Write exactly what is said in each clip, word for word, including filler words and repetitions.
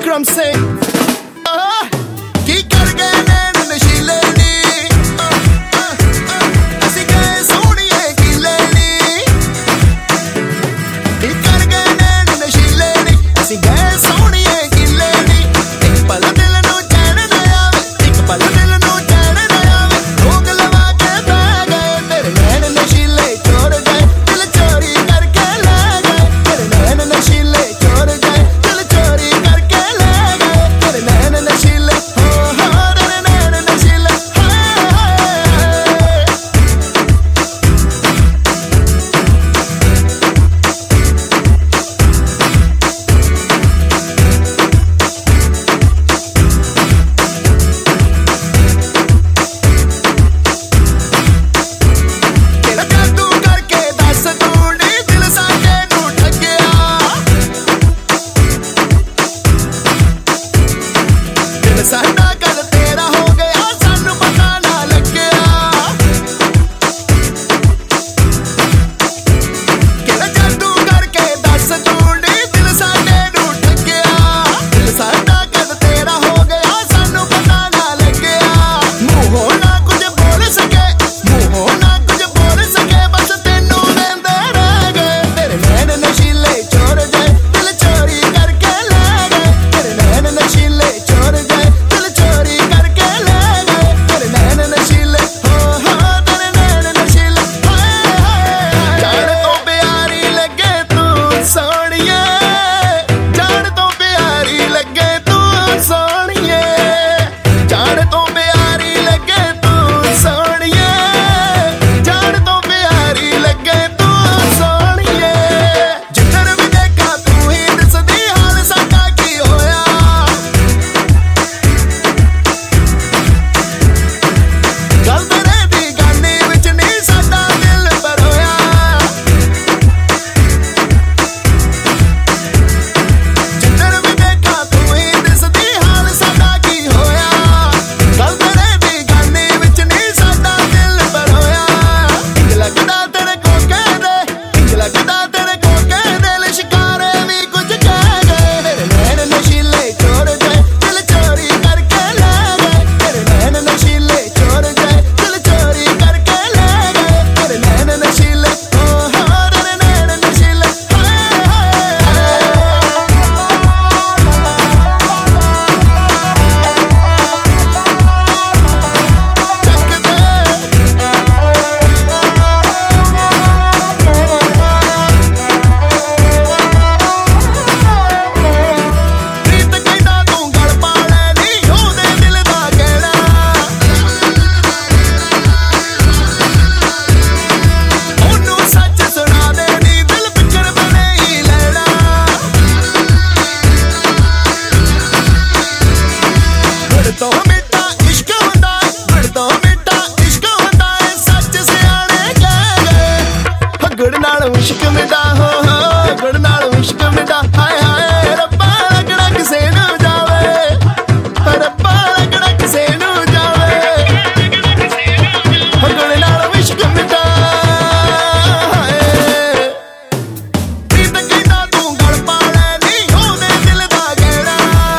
drum say ah ki kar gaye nain nashile ni assi gaye soniye ki leni ki kar gaye nain nashile ni assi gaye soniye ki leni ek pal dil nu chैन na aave ek pal dil nu chैन na aave rog lava ke beh gaye tere nain nashile chor gaye dil chori karke le gaye tere nain nashile chor gaye dil chori karke le gaye tere nain nashile ho ho tere nain nashile ਤੇਰਾ ਜਾਦੂ ਕਰਕੇ ਦੱਸ ਤੂੰ ਨੀ ਦਿਲ ਸਾਡੇ ਨੂੰ ਠੱਗਿਆ ਦਿਲ ਸਾਡਾ ਕਦ ਤੇਰਾ ਹੋ ਗਿਆ ਸਾਨੂੰ ਪਤਾ ਨਾ ਲੱਗਿਆ ਤੇਰਾ ਜਾਦੂ ਕਰਕੇ ਦੱਸ ਤੂੰ ਨੀ ਦਿਲ ਸਾਡੇ ਨੂੰ ਠੱਗਿਆ ਦਿਲ ਸਾਡਾ ਕਦ ਤੇਰਾ ਹੋ ਗਿਆ ਸਾਨੂੰ ਪਤਾ ਨਾ ਲੱਗਿਆ ਮੂੰਹੋਂ ਨਾ ਕੁਝ ਬੋਲ ਸਕੇ ਮੂੰਹੋਂ ਨਾ ਕੁਝ ਬੋਲ ਸਕੇ ਬਸ ਤੈਨੂੰ ਲੈਂਦੇ ਰਹਿ ਗਏ ਤੇਰੇ ਨੈਣ ਨਸ਼ੀਲੇ ਚੋਰ ਗਏ ਦਿਲ ਚੋਰੀ ਕਰਕੇ ਲੈ ਗਏ ਤੇਰੇ ਨੈਣ ਨਸ਼ੀਲੇ ਚੋਰ ਗਏ ਦਿਲ ਚੋਰੀ ਕਰਕੇ ਲੈ ਗਏ ਤੇਰੇ ਨੈਣ ਨਸ਼ੀਲੇ ਹੋ ਹੋ ਤੇਰੇ ਨੈਣ ਨਸ਼ੀਲੇ ਹਾਏ ਹਾਏ ਜਾਣ ਤੋਂ ਪਿਆਰੀ ਲੱਗੇ ਤੂੰ ਸੋਹਣੀਏ ਜਾਣ ਤੋਂ ਪਿਆਰੀ ਲੱਗੇ ਤੂੰ ਸੋਹਣੀਏ ਜਾਣ ਤੋਂ ਪਿਆਰੀ ਲੱਗੇ ਤੂੰ ਸੋਹਣੀਏ ਜਾਣ ਤੋਂ ਪਿਆਰੀ ਲੱਗੇ ਤੂੰ ਸੋਹਣੀਏ ਜਿੱਧਰ ਵੀ ਦੇਖਾਂ ਤੂੰ ਹੀ ਦਿਸਦੀ ਹਾਲ ਸਾਡਾ ਕੀ ਹੋਇਆ ਗੱਲ ਤੇਰੇ ਦੀ ਗਾਨੀ ਵਿੱਚ ਨਹੀਂ ਸਾਡਾ ਦਿਲ ਭਰੋਇਆ ਜਿੱਧਰ ਵੀ ਦੇਖਾਂ ਤੂੰ ਹੀ ਦਿਸਦੀ ਹਾਲ ਸਾਡਾ ਕੀ ਹੋਇਆ ਗੱਲ ਤੇਰੇ ਦੀ ਗਾਨੀ ਵਿੱਚ ਨਹੀਂ ਸਾਡਾ ਦਿਲ ਭਰੋਇਆ ਇੰਜ ਲੱਗਦਾ ਤੇਰੇ ਕੋਕੇ ਦੇ ਇੰਜ ਲੱਗਦਾ ਤੇਰੇ ਕੋਕੇ ਦੇ ਲਿਸ਼ਕਾਰੇ ਵੀ ਕੁਝ ਕਹਿ ਗਏ ਤੇਰੇ ਨੈਣ ਨਸ਼ੀਲੇ ਚੋਰ ਗਏ ਦਿਲ ਚੋਰੀ ਕਰਕੇ ਲੈ ਗਏ ਤੇਰੇ ਨੈਣ ਨਸ਼ੀਲੇ ਚੋਰ ਗਏ ਦਿਲ ਚੋਰੀ ਕਰਕੇ ਲੈ ਗਏ ਤੇਰੇ ਨੈਣ ਨਸ਼ੀਲੇ ਹੋ ਹੋ ਤੇਰੇ ਨੈਣ ਨਸ਼ੀਲੇ ਹਾਏ ਹਾਏ ਚੱਕ ਦੇ ਪ੍ਰੀਤ ਕਹਿੰਦਾ ਤੂੰ ਗਲ ਪਾ ਲੈ ਨੀ ਉਹਦੇ ਦਿਲ ਦਾ ਕਹਿਣਾ ਉਹਨੂੰ ਸੱਚ ਸੁਣਾ ਦੇ ਨੀ ਦਿਲ ਪਿੱਛੜ ਬਣੇ ਹੀ ਲੈਣਾ ਗੁੜ ਤੋਂ ਮਿੱਠਾ ਇਸ਼ਕ ਹੁੰਦਾ ਏ ਗੁੜ ਤੋਂ ਮਿੱਠਾ ਇਸ਼ਕ ਹੁੰਦਾ ਏ ਸੱਚ ਸਿਆਣੇ ਕਹਿ ਗਏ ਹੋ ਗੁੜ ਨਾਲ ਇਸ਼ਕ ਮਿੱਠਾ ਹੋ ਹੋ ਗੁੜ ਨਾਲ ਇਸ਼ਕ ਮਿੱਠਾ ਹਾਏ ਹਾਏ ਰੱਬਾ ਲੱਗਣਾ ਕਿਸੇ ਨੂੰ ਜਾਵੇ ਰੱਬਾ ਲੱਗਣਾ ਕਿਸੇ ਨੂੰ ਜਾਵੇ ਹੋ ਗੁੜ ਨਾਲ ਇਸ਼ਕ ਮਿੱਠਾ ਹਾਏ ਪ੍ਰੀਤ ਕਹਿੰਦਾ ਤੂੰ ਗਲ ਪਾ ਲੈ ਨੀ ਉਹਦੇ ਦਿਲ ਦਾ ਕਹਿਣਾ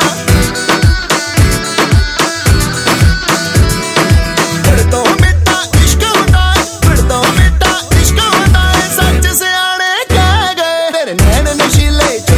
ਗੁੜ ਤੋਂ ਮਿੱਠਾ ਇਸ਼ਕ ਹੁੰਦਾ ਏ ਗੁੜ ਤੋਂ ਮਿੱਠਾ ਇਸ਼ਕ ਹੁੰਦਾ ਏ ਸੱਚ ਸਿਆਣੇ ਕਹਿ ਗਏ ਤੇਰੇ ਨੈਣ ਨਸ਼ੀਲੇ